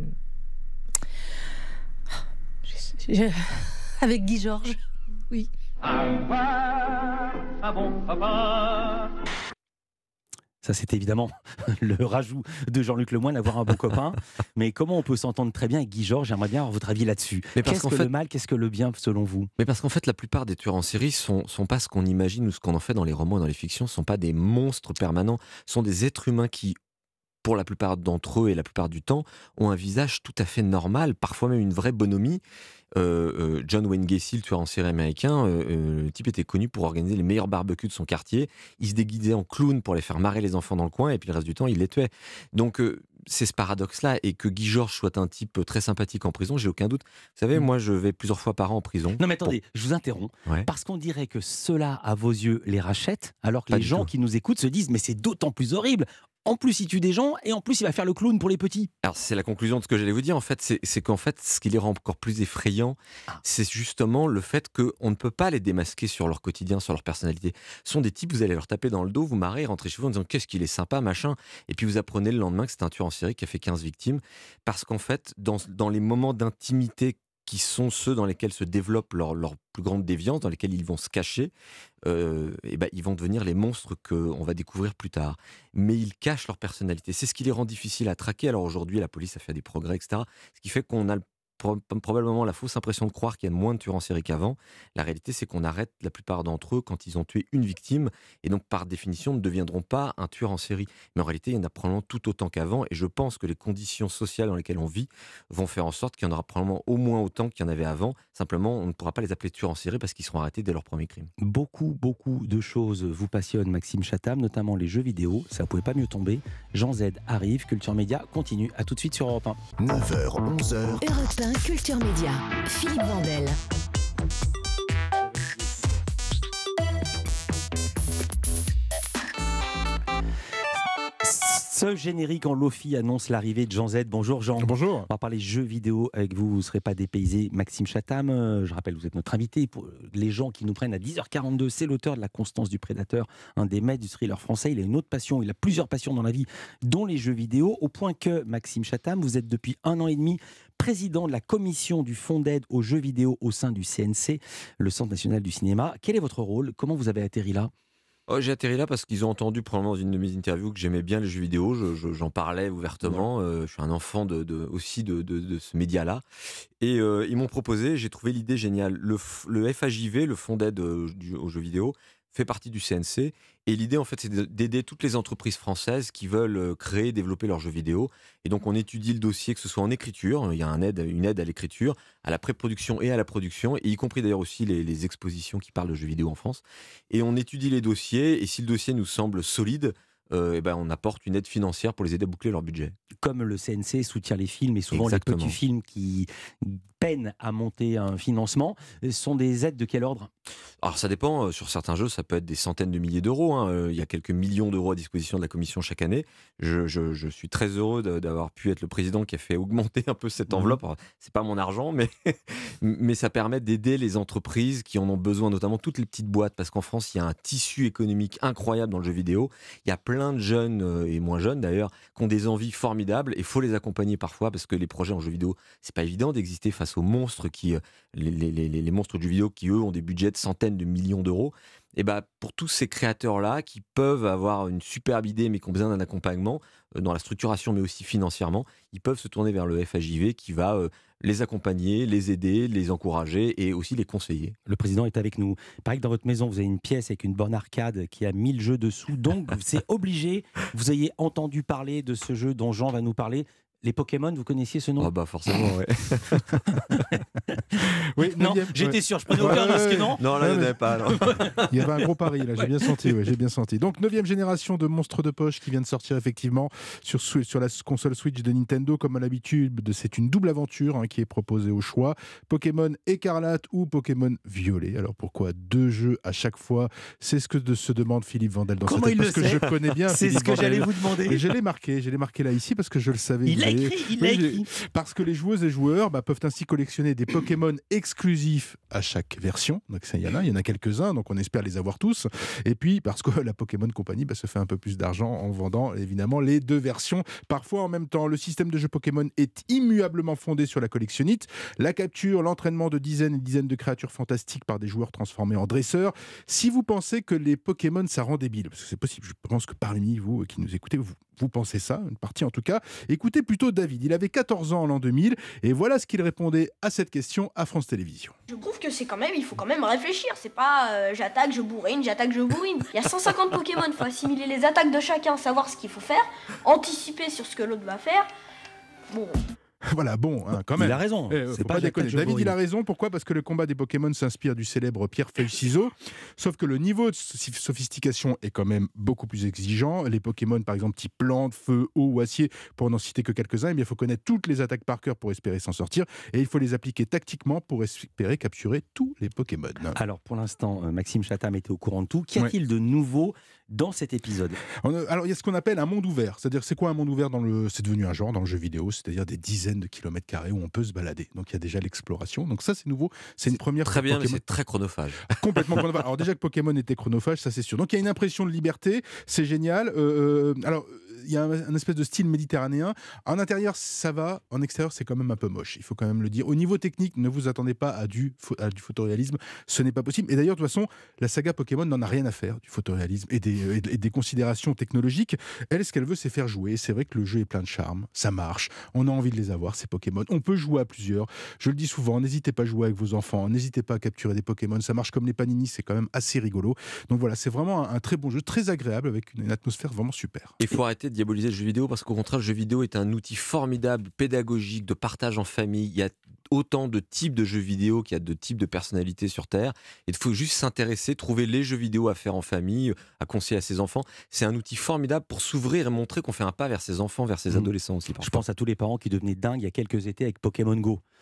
je- je- avec Guy Georges, oui. Un bon papa. Ça, c'est évidemment le rajout de Jean-Luc Lemoyne, avoir un bon copain. Mais comment on peut s'entendre très bien avec Guy Georges? J'aimerais bien avoir votre avis là-dessus. Mais parce Qu'est-ce qu'en que fait- le mal, qu'est-ce que le bien, selon vous? Mais parce qu'en fait, la plupart des tueurs en série sont, sont pas ce qu'on imagine ou ce qu'on en fait dans les romans et dans les fictions, sont pas des monstres permanents, sont des êtres humains qui, pour la plupart d'entre eux et la plupart du temps, ont un visage tout à fait normal, parfois même une vraie bonhomie. Euh, euh, John Wayne Gacy, le tueur en série américain, euh, euh, le type était connu pour organiser les meilleurs barbecues de son quartier. Il se déguisait en clown pour les faire marrer les enfants dans le coin, et puis le reste du temps, il les tuait. Donc, euh, c'est ce paradoxe-là, et que Guy Georges soit un type très sympathique en prison, j'ai aucun doute. Vous savez, moi, je vais plusieurs fois par an en prison. Non mais attendez, je vous interromps, Ouais. parce qu'on dirait que cela, à vos yeux, les rachète, alors que Pas les du gens tout. qui nous écoutent se disent, mais c'est d'autant plus horrible. En plus, il tue des gens, et en plus, il va faire le clown pour les petits. Alors c'est la conclusion de ce que j'allais vous dire. En fait, c'est c'est qu'en fait, ce qui les rend encore plus effrayants, c'est justement le fait qu'on ne peut pas les démasquer sur leur quotidien, sur leur personnalité. Ce sont des types, vous allez leur taper dans le dos, vous marrez, rentrez chez vous en disant qu'est-ce qu'il est sympa, machin. Et puis vous apprenez le lendemain que c'est un tueur en série qui a fait quinze victimes. Parce qu'en fait, dans, dans les moments d'intimité qui sont ceux dans lesquels se développe leur, leur plus grande déviance, dans lesquels ils vont se cacher, euh, et ben, ils vont devenir les monstres qu'on va découvrir plus tard. Mais ils cachent leur personnalité. C'est ce qui les rend difficiles à traquer. Alors aujourd'hui, la police a fait des progrès, et cetera. Ce qui fait qu'on a le pro- probablement la fausse impression de croire qu'il y a moins de tueurs en série qu'avant. La réalité, c'est qu'on arrête la plupart d'entre eux quand ils ont tué une victime, et donc par définition ne deviendront pas un tueur en série. Mais en réalité, il y en a probablement tout autant qu'avant, et je pense que les conditions sociales dans lesquelles on vit vont faire en sorte qu'il y en aura probablement au moins autant qu'il y en avait avant. Simplement, on ne pourra pas les appeler tueurs en série parce qu'ils seront arrêtés dès leur premier crime. Beaucoup, beaucoup de choses vous passionnent, Maxime Chatham, notamment les jeux vidéo. Ça ne pouvait pas mieux tomber. Jean Z arrive, Culture Média continue. À tout de suite sur Europe un. neuf heures, onze heures. Europe un Culture Média. Philippe Vandel. Ce générique en Lofi annonce l'arrivée de Jean Z. Bonjour Jean. Bonjour. On va parler jeux vidéo avec vous. Vous ne serez pas dépaysé. Maxime Chatham, euh, je rappelle, vous êtes notre invité. Pour les gens qui nous prennent à dix heures quarante-deux, c'est l'auteur de La Constance du Prédateur, un des maîtres du thriller français. Il a une autre passion, il a plusieurs passions dans la vie, dont les jeux vidéo, au point que, Maxime Chatham, vous êtes depuis un an et demi président de la commission du fonds d'aide aux jeux vidéo au sein du C N C, le Centre national du cinéma. Quel est votre rôle? Comment vous avez atterri là? Oh, j'ai atterri là parce qu'ils ont entendu probablement dans une de mes interviews que j'aimais bien les jeux vidéo. Je, je- j'en parlais ouvertement. Euh, je suis un enfant de, de- aussi de, de- de ce média-là. Et euh, ils m'ont proposé, j'ai trouvé l'idée géniale. Le, f- le F A J V, le fonds d'aide euh, du- aux jeux vidéo, fait partie du C N C. Et l'idée, en fait, c'est de- d'aider toutes les entreprises françaises qui veulent euh, créer, développer leurs jeux vidéo. Et donc, on étudie le dossier, que ce soit en écriture, il y a un aide, une aide à l'écriture, à la pré-production et à la production, et y compris d'ailleurs aussi les, les expositions qui parlent de jeux vidéo en France. Et on étudie les dossiers, et si le dossier nous semble solide, euh, eh ben, on apporte une aide financière pour les aider à boucler leur budget. Comme le C N C soutient les films et souvent Exactement. les petits films qui peinent à monter un financement, ce sont des aides de quel ordre? Alors ça dépend, euh, sur certains jeux ça peut être des centaines de milliers d'euros, hein. Euh, il y a quelques millions d'euros à disposition de la commission chaque année. Je, je- je suis très heureux de- d'avoir pu être le président qui a fait augmenter un peu cette enveloppe. Alors, c'est pas mon argent, mais, mais ça permet d'aider les entreprises qui en ont besoin, notamment toutes les petites boîtes, parce qu'en France il y a un tissu économique incroyable dans le jeu vidéo. Il y a plein de jeunes, euh, et moins jeunes d'ailleurs, qui ont des envies formidables, et il faut les accompagner parfois, parce que les projets en jeu vidéo, c'est pas évident d'exister face aux monstres qui, euh, les, les- les- les monstres du jeu vidéo qui eux ont des budgets de centaines de millions d'euros. Et bah, pour tous ces créateurs-là qui peuvent avoir une superbe idée mais qui ont besoin d'un accompagnement euh, dans la structuration mais aussi financièrement, ils peuvent se tourner vers le F A J V qui va euh, les accompagner, les aider, les encourager et aussi les conseiller. Le président est avec nous. Il paraît que dans votre maison, vous avez une pièce avec une borne arcade qui a mille jeux dessous. Donc, c'est obligé, vous ayez entendu parler de ce jeu dont Jean va nous parler. Les Pokémon, vous connaissiez ce nom? Oh bah forcément, ouais. Oui, Non, neuvième, j'étais ouais. sûr, je prenais aucun Ouais, risque, ouais, non? Non, là, il n'y en avait pas. non. Il y avait un gros pari là, j'ai bien senti, ouais, j'ai bien senti. Donc neuvième génération de monstres de poche qui vient de sortir effectivement sur, Swi- sur la console Switch de Nintendo, comme à l'habitude. de- C'est une double aventure hein, qui est proposée au choix. Pokémon Écarlate ou Pokémon Violet. Alors pourquoi deux jeux à chaque fois? C'est ce que de- se demande Philippe Vandel dans Comment sa tête, il parce le que sait je connais bien. C'est Philippe ce que Vandel. j'allais vous demander. Et je l'ai marqué, je l'ai marqué là ici parce que je le savais. Il l'a Vous avez- écrit, il Oui, l'a j'ai- écrit. Parce que les joueuses et joueurs bah, peuvent ainsi collectionner des Pokémon exclusifs à chaque version. Donc ça, il y en a, il y en a quelques-uns, donc on espère les avoir tous. Et puis parce que la Pokémon Company bah, se fait un peu plus d'argent en vendant évidemment les deux versions, parfois en même temps. Le système de jeu Pokémon est immuablement fondé sur la collectionnite, la capture, l'entraînement de dizaines et dizaines de créatures fantastiques par des joueurs transformés en dresseurs. Si vous pensez que les Pokémon ça rend débile, parce que c'est possible, je pense que parmi vous qui nous écoutez, vous, vous pensez ça, une partie en tout cas, écoutez plutôt David. Il avait quatorze ans en l'an deux mille et voilà ce qu'il répondait à cette question à France Télévisions. Je trouve que c'est quand même, il faut quand même réfléchir. C'est pas euh, j'attaque, je bourrine, j'attaque, je bourrine. Il y a cent cinquante Pokémon, il faut assimiler les attaques de chacun, savoir ce qu'il faut faire, anticiper sur ce que l'autre va faire. Bon. Voilà, bon, hein, quand Il même. a raison. Eh, C'est faut pas pas j'attaque, déconner. je David, il a bourrine. raison. Pourquoi? Parce que le combat des Pokémon s'inspire du célèbre pierre-feuille-ciseau. Sauf que le niveau de sof- sophistication est quand même beaucoup plus exigeant. Les Pokémon, par exemple, type plante, feu, eau ou acier, pour n'en citer que quelques-uns, eh bien, il faut connaître toutes les attaques par cœur pour espérer s'en sortir. Et il faut les appliquer tactiquement pour espérer capturer tous les Pokémon. Alors, pour l'instant, euh, Maxime Chatham était au courant de tout. Qu'y a-t-il de nouveau dans cet épisode? On a- Alors, il y a ce qu'on appelle un monde ouvert. C'est-à-dire, c'est quoi un monde ouvert dans le... C'est devenu un genre dans le jeu vidéo, c'est-à-dire des dizaines de kilomètres carrés où on peut se balader. Donc, il y a déjà l'exploration. Donc, ça, c'est nouveau. C'est une première Très pour bien, mais Pokémon. c'est très chronophage. Complètement chronophage. Alors déjà que Pokémon était chronophage, ça c'est sûr. Donc il y a une impression de liberté, c'est génial. Euh, euh, alors il y a un, un espèce de style méditerranéen. En intérieur ça va, en extérieur c'est quand même un peu moche. Il faut quand même le dire. Au niveau technique, ne vous attendez pas à du, pho- à du photoréalisme, ce n'est pas possible. Et d'ailleurs de toute façon, la saga Pokémon n'en a rien à faire du photoréalisme et des, et des- et des considérations technologiques. Elle, ce qu'elle veut, c'est faire jouer. C'est vrai que le jeu est plein de charme, ça marche. On a envie de les avoir ces Pokémon. On peut jouer à plusieurs. Je le dis souvent, n'hésitez pas à jouer avec vos enfants, n'hésitez pas à capturer des Pokémon, ça marche comme les Panini, c'est quand même assez rigolo. Donc voilà, c'est vraiment un, un très bon jeu, très agréable, avec une, une atmosphère vraiment super. Il faut arrêter de diaboliser le jeu vidéo parce qu'au contraire, le jeu vidéo est un outil formidable, pédagogique, de partage en famille. Il y a autant de types de jeux vidéo qu'il y a de types de personnalités sur Terre. Et il faut juste s'intéresser, trouver les jeux vidéo à faire en famille, à conseiller à ses enfants. C'est un outil formidable pour s'ouvrir et montrer qu'on fait un pas vers ses enfants, vers ses Mmh. adolescents aussi. Je pense à tous les parents qui devenaient dingues il y a quelques étés avec Pokémon Go.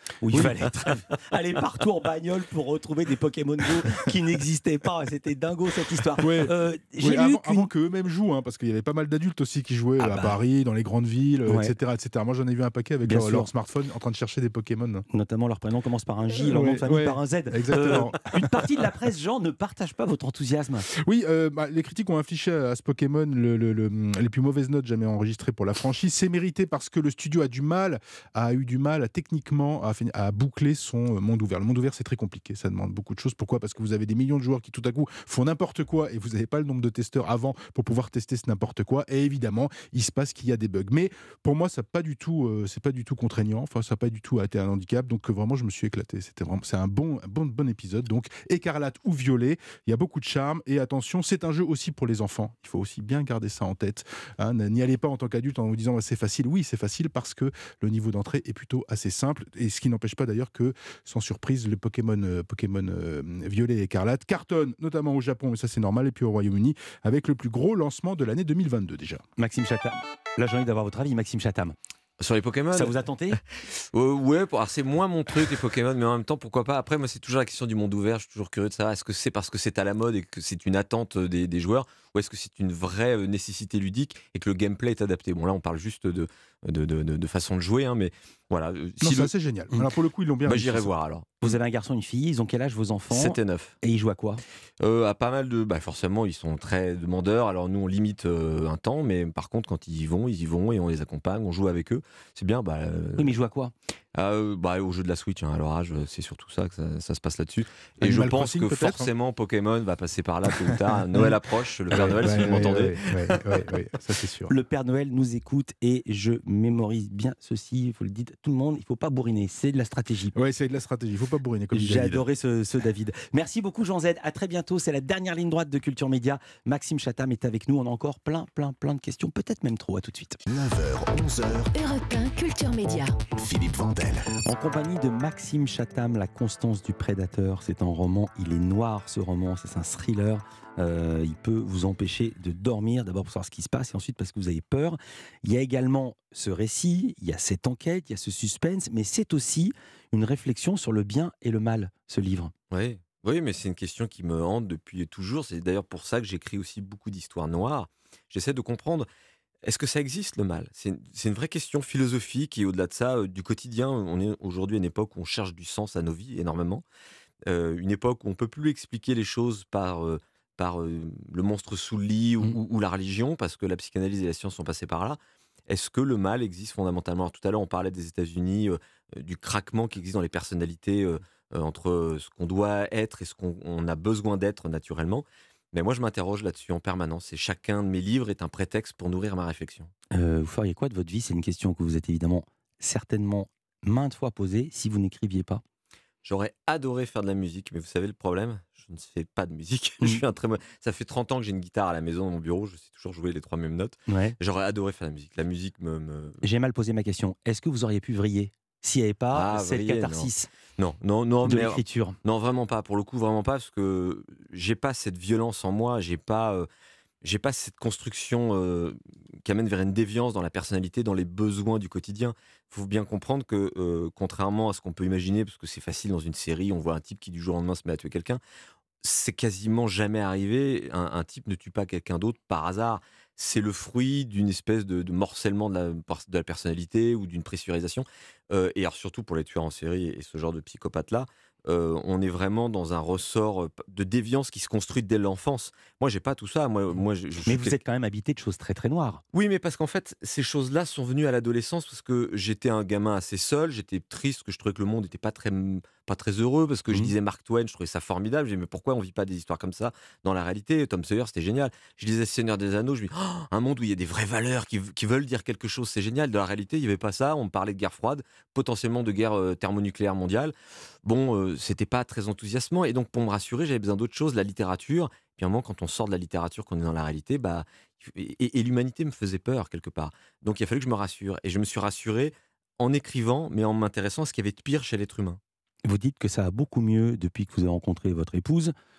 où il Oui. fallait tra- aller partout en bagnole pour retrouver des Pokémon Go qui n'existaient pas. C'était dingo cette histoire. Ouais. Euh, j'ai Oui, lu avant, qu'une- avant qu'eux-mêmes jouent, hein, parce qu'il y avait pas mal d'adultes aussi qui jouaient Ah à bah. Paris, dans les grandes villes, euh, Ouais. et cetera, et cetera. Moi, j'en ai vu un paquet avec Bien leur, sûr. leur smartphone en train de chercher des Pokémon. Notamment leur prénom commence par un J, leur Ouais, nom de famille ouais, par un Z. exactement. Euh, une partie de la presse, Jean, ne partage pas votre enthousiasme. Oui, euh, bah, les critiques ont infligé à ce Pokémon le- le- le- les plus mauvaises notes jamais enregistrées pour la franchise. C'est mérité parce que le studio a du mal, a eu du mal à, techniquement à, fin- à boucler son monde ouvert. Le monde ouvert, c'est très compliqué, ça demande beaucoup de choses. Pourquoi ? Parce que vous avez des millions de joueurs qui tout à coup font n'importe quoi et vous n'avez pas le nombre de testeurs avant pour pouvoir tester ce n'importe quoi. Et évidemment, il se passe qu'il y a des bugs. Mais pour moi, ça pas du tout, euh, c'est pas du tout contraignant. Enfin, ça n'a pas du tout été un handicap. Donc euh, vraiment, je me suis éclaté. C'était vraiment, c'est un bon, un bon, bon épisode. Donc écarlate ou violet, il y a beaucoup de charme. Et attention, c'est un jeu aussi pour les enfants. Il faut aussi bien garder ça en tête. Hein, n'y allez pas en tant qu'adulte en vous disant c'est facile. Oui, c'est facile parce que le niveau d'entrée est plutôt assez simple. Et ce qui n'empêche pas d'ailleurs que, sans surprise, le Pokémon, euh, Pokémon euh, violet et écarlate cartonne, notamment au Japon, mais ça c'est normal, et puis au Royaume-Uni, avec le plus gros lancement de l'année deux mille vingt-deux déjà. Maxime Chatham. Là, j'ai envie d'avoir votre avis, Maxime Chatham. Sur les Pokémon Ça vous a tenté Euh, Ouais, pour- alors c'est moins mon truc les Pokémon, mais en même temps pourquoi pas. Après moi c'est toujours la question du monde ouvert. Je suis toujours curieux de savoir est-ce que c'est parce que c'est à la mode et que c'est une attente des, des joueurs, ou est-ce que c'est une vraie euh, nécessité ludique et que le gameplay est adapté. Bon là on parle juste de de, de, de- de façon de jouer, hein, mais voilà. euh, Non, si ça le- c'est génial. Mm. Alors pour le coup, ils l'ont bien Bah, réussi, j'irai ça. voir alors. Vous avez un garçon, une fille, ils ont quel âge vos enfants sept et neuf. Et ils jouent à quoi Euh, à pas mal de. Bah forcément, ils sont très demandeurs. Alors nous, on limite euh, un temps, mais par contre, quand ils y vont, ils y vont et on les accompagne, on joue avec eux. C'est bien. Bah, euh, Oui, mais ils jouent à quoi euh, bah, au jeu de la Switch, hein, à leur âge, c'est surtout ça que ça, ça se passe là-dessus. Et Animal je pense Crossing, que peut-être, hein. forcément, Pokémon va passer par là tôt ou tard. Noël approche, le Père Noël, si Ouais, vous m'entendez. ouais, ouais, ouais, ouais, ça c'est sûr. Le Père Noël nous écoute et je mémorise bien ceci. Vous le dites à tout le monde, il ne faut pas bourriner. C'est de la stratégie. Ouais, c'est de la stratégie. Il faut pas bourriner comme dit J'ai David. adoré ce, ce David. Merci beaucoup Jean Z. À très bientôt. C'est la dernière ligne droite de Culture Média. Maxime Chatham est avec nous. On a encore plein, plein, plein de questions. Peut-être même trop. À tout de suite. neuf heures, onze heures, Europe un Culture Média. Philippe Vandel. En compagnie de Maxime Chatham, La Constance du Prédateur. C'est un roman. Il est noir ce roman. C'est un thriller. Euh, il peut vous empêcher de dormir, d'abord pour savoir ce qui se passe et ensuite parce que vous avez peur. Il y a également ce récit, il y a cette enquête, il y a ce suspense, mais c'est aussi une réflexion sur le bien et le mal, ce livre. Oui, oui, mais c'est une question qui me hante depuis toujours. C'est d'ailleurs pour ça que j'écris aussi beaucoup d'histoires noires. J'essaie de comprendre, est-ce que ça existe le mal ? C'est une, c'est une vraie question philosophique et au-delà de ça, euh, du quotidien. On est aujourd'hui à une époque où on cherche du sens à nos vies énormément. Euh, une époque où on ne peut plus expliquer les choses par, euh, par euh, le monstre sous le lit ou, Mm. ou- ou la religion, parce que la psychanalyse et la science sont passées par là. Est-ce que le mal existe fondamentalement ? Alors, tout à l'heure, on parlait des États-Unis, euh, euh, du craquement qui existe dans les personnalités euh, euh, entre euh, ce qu'on doit être et ce qu'on on a besoin d'être naturellement. Mais moi, je m'interroge là-dessus en permanence. Et chacun de mes livres est un prétexte pour nourrir ma réflexion. Euh, vous feriez quoi de votre vie ? C'est une question que vous êtes évidemment certainement maintes fois posée si vous n'écriviez pas. J'aurais adoré faire de la musique, mais vous savez le problème, je ne fais pas de musique. Mm. Je suis un très mau- Ça fait trente ans que j'ai une guitare à la maison dans mon bureau, je sais toujours jouer les trois mêmes notes. Ouais. J'aurais adoré faire de la musique. La musique me... me... J'ai mal posé ma question. Est-ce que vous auriez pu vriller s'il n'y avait pas Ah, cette vriller, catharsis Non, non, non, de mais- l'écriture ? Non, vraiment pas. Pour le coup, vraiment pas, parce que j'ai pas cette violence en moi, j'ai pas, euh, j'ai pas cette construction euh, qui amène vers une déviance dans la personnalité, dans les besoins du quotidien. Il faut bien comprendre que, euh, contrairement à ce qu'on peut imaginer, parce que c'est facile dans une série, on voit un type qui du jour au lendemain se met à tuer quelqu'un, c'est quasiment jamais arrivé. Un, un type ne tue pas quelqu'un d'autre par hasard. C'est le fruit d'une espèce de, de morcellement de la, de la personnalité ou d'une pressurisation. Euh, et alors surtout pour les tueurs en série et ce genre de psychopathes-là, euh, on est vraiment dans un ressort de déviance qui se construit dès l'enfance. Moi, j'ai pas tout ça. Moi, moi, je, je Mais suis vous quel- êtes quand même habité de choses très très noires. Oui, mais parce qu'en fait, ces choses-là sont venues à l'adolescence parce que j'étais un gamin assez seul, j'étais triste, que je trouvais que le monde n'était pas très, pas très heureux, parce que je Mhm. lisais Mark Twain, je trouvais ça formidable. Je me disais, mais pourquoi on vit pas des histoires comme ça dans la réalité ? Tom Sawyer, c'était génial. Je lisais Seigneur des Anneaux, je me dis, oh, un monde où il y a des vraies valeurs qui, qui veulent dire quelque chose, c'est génial. Dans la réalité, il n'y avait pas ça. On me parlait de guerre froide, potentiellement de guerre euh, thermonucléaire mondiale. Bon, euh, c'était pas très enthousiasmant. Et donc, pour me rassurer, j'avais besoin d'autre chose, la littérature. Puis à un moment, quand on sort de la littérature, qu'on est dans la réalité, bah, et, et l'humanité me faisait peur quelque part. Donc il a fallu que je me rassure. Et je me suis rassuré en écrivant, mais en m'intéressant à ce qu'il y avait de pire chez l'être humain. Vous dites que ça a beaucoup mieux depuis que vous avez rencontré votre épouse.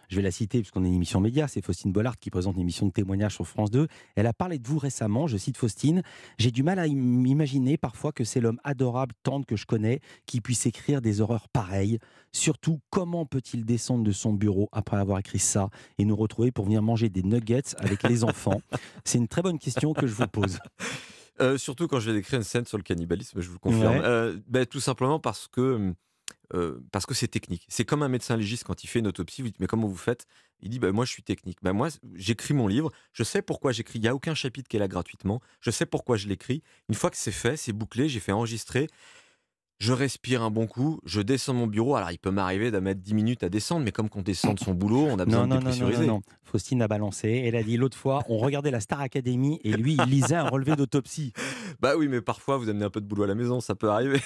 Je vais la citer puisqu'on est une émission média. C'est Faustine Bollard qui présente une émission de témoignage sur France deux. Elle a parlé de vous récemment. Je cite Faustine. J'ai du mal à imaginer parfois que c'est l'homme adorable, tendre que je connais qui puisse écrire des horreurs pareilles. Surtout, comment peut-il descendre de son bureau après avoir écrit ça et nous retrouver pour venir manger des nuggets avec les enfants? C'est une très bonne question que je vous pose. Euh, surtout quand je vais écrire une scène sur le cannibalisme, je vous le confirme. Ouais. Euh, ben, tout simplement parce que, euh, parce que c'est technique. C'est comme un médecin légiste quand il fait une autopsie, vous dites mais comment vous faites? Il dit ben, moi je suis technique. Ben, moi j'écris mon livre, je sais pourquoi j'écris, il n'y a aucun chapitre qui est là gratuitement, je sais pourquoi je l'écris. Une fois que c'est fait, c'est bouclé, j'ai fait enregistrer. Je respire un bon coup, je descends mon bureau. Alors, il peut m'arriver de mettre dix minutes à descendre, mais comme qu'on descend de son boulot, on a besoin Non, de non, non, non, dépressuriser. non, non. Faustine a balancé. Elle a dit l'autre fois, on regardait la Star Academy et lui, il lisait un relevé d'autopsie. Bah oui, mais parfois, vous amenez un peu de boulot à la maison, ça peut arriver.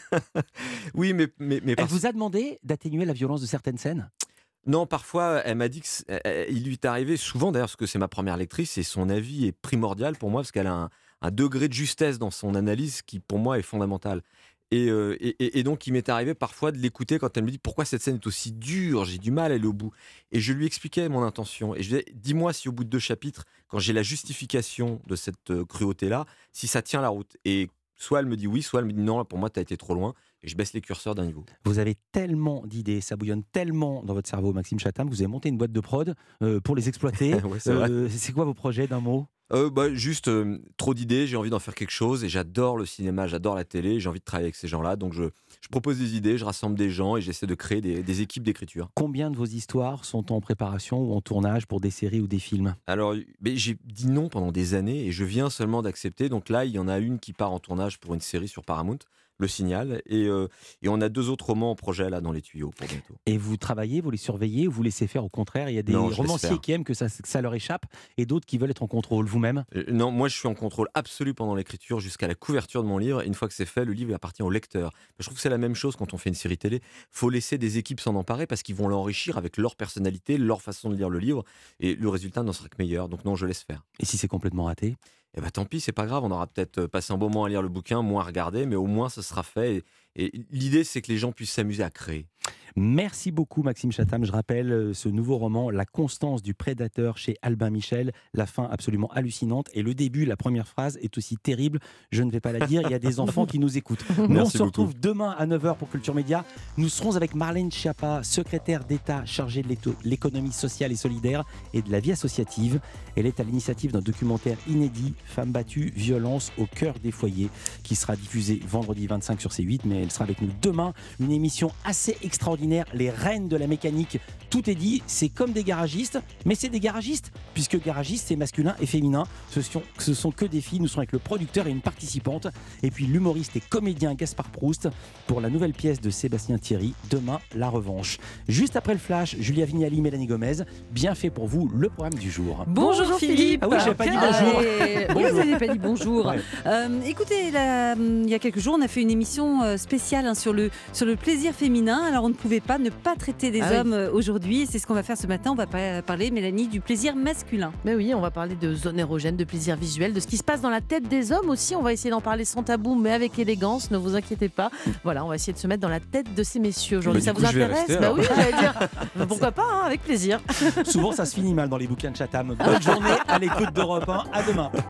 Oui, mais... mais, mais Elle par- vous a demandé d'atténuer la violence de certaines scènes? Non, parfois, elle m'a dit qu'il lui est arrivé, souvent d'ailleurs, parce que c'est ma première lectrice, et son avis est primordial pour moi, parce qu'elle a un, un degré de justesse dans son analyse qui, pour moi, est fondamental. Et, euh, et, et donc, il m'est arrivé parfois de l'écouter quand elle me dit pourquoi cette scène est aussi dure, j'ai du mal à aller au bout. Et je lui expliquais mon intention. Et je lui disais, dis-moi si au bout de deux chapitres, quand j'ai la justification de cette euh, cruauté-là, si ça tient la route. Et soit elle me dit oui, soit elle me dit non, pour moi, tu as été trop loin. Et je baisse les curseurs d'un niveau. Vous avez tellement d'idées, ça bouillonne tellement dans votre cerveau, Maxime Chatham, que vous avez monté une boîte de prod euh, pour les exploiter. Ouais, c'est vrai. Euh, c'est quoi vos projets d'un mot? Euh, bah, juste euh, trop d'idées, j'ai envie d'en faire quelque chose et j'adore le cinéma, j'adore la télé, j'ai envie de travailler avec ces gens-là. Donc je, je propose des idées, je rassemble des gens et j'essaie de créer des, des équipes d'écriture. Combien de vos histoires sont en préparation ou en tournage pour des séries ou des films? Alors, mais j'ai dit non pendant des années et je viens seulement d'accepter. Donc là, il y en a une qui part en tournage pour une série sur Paramount, Le Signal, et, euh, et on a deux autres romans en projet là dans les tuyaux pour bientôt. Et vous travaillez, vous les surveillez ou vous laissez faire au contraire? Il y a des Non, je laisse romanciers faire. qui aiment que ça, que ça leur échappe et d'autres qui veulent être en contrôle. Vous-même? Euh, non, moi je suis en contrôle absolu pendant l'écriture jusqu'à la couverture de mon livre. Et une fois que c'est fait, le livre appartient au lecteur. Je trouve que c'est la même chose quand on fait une série télé. Faut laisser des équipes s'en emparer parce qu'ils vont l'enrichir avec leur personnalité, leur façon de lire le livre. Et le résultat n'en sera que meilleur. Donc non, je laisse faire. Et si c'est complètement raté? Eh ben tant pis, c'est pas grave. On aura peut-être passé un bon moment à lire le bouquin, moins à regarder, mais au moins ce sera fait. Et, et l'idée, c'est que les gens puissent s'amuser à créer. Merci beaucoup Maxime Chatham. Je rappelle euh, ce nouveau roman, La Constance du Prédateur chez Albin Michel. La fin absolument hallucinante et le début, la première phrase est aussi terrible. Je ne vais pas la dire, il y a des enfants qui nous écoutent. Nous, on Merci se beaucoup. retrouve demain à neuf heures pour Culture Média. Nous serons avec Marlène Schiappa, secrétaire d'État chargée de l'éto- l'économie sociale et solidaire et de la vie associative. Elle est à l'initiative d'un documentaire inédit, Femmes battues, violence au cœur des foyers, qui sera diffusé vendredi vingt-cinq sur C huit, mais elle sera avec nous demain. Une émission assez extraordinaire, les reines de la mécanique. Tout est dit, c'est comme des garagistes, mais c'est des garagistes, puisque garagiste c'est masculin et féminin. Ce sont, ce sont que des filles. Nous serons avec le producteur et une participante, et puis l'humoriste et comédien Gaspard Proust pour la nouvelle pièce de Sébastien Thierry, Demain la revanche. Juste après le flash, Julia Vignali, Mélanie Gomez, bien fait pour vous le programme du jour. Bonjour Philippe. Ah oui, j'avais pas dit bonjour. Allez. Oui, vous n'avez pas dit bonjour. Ouais. Euh, écoutez, là, il y a quelques jours, on a fait une émission euh, spéciale hein, sur, le, sur le plaisir féminin. Alors, on ne pouvait pas ne pas traiter des Ah oui. hommes euh, aujourd'hui. Et c'est ce qu'on va faire ce matin. On va pa- parler, Mélanie, du plaisir masculin. Mais oui, on va parler de zone érogène, de plaisir visuel, de ce qui se passe dans la tête des hommes aussi. On va essayer d'en parler sans tabou, mais avec élégance. Ne vous inquiétez pas. Voilà, on va essayer de se mettre dans la tête de ces messieurs aujourd'hui. Mais Ça du vous coup, je vais intéresse? rester, Bah alors. oui, j'allais dire. Pourquoi pas, hein, avec plaisir. Souvent, ça se finit mal dans les bouquins de Chatham. Bonne journée à l'écoute d'Europe un. À demain.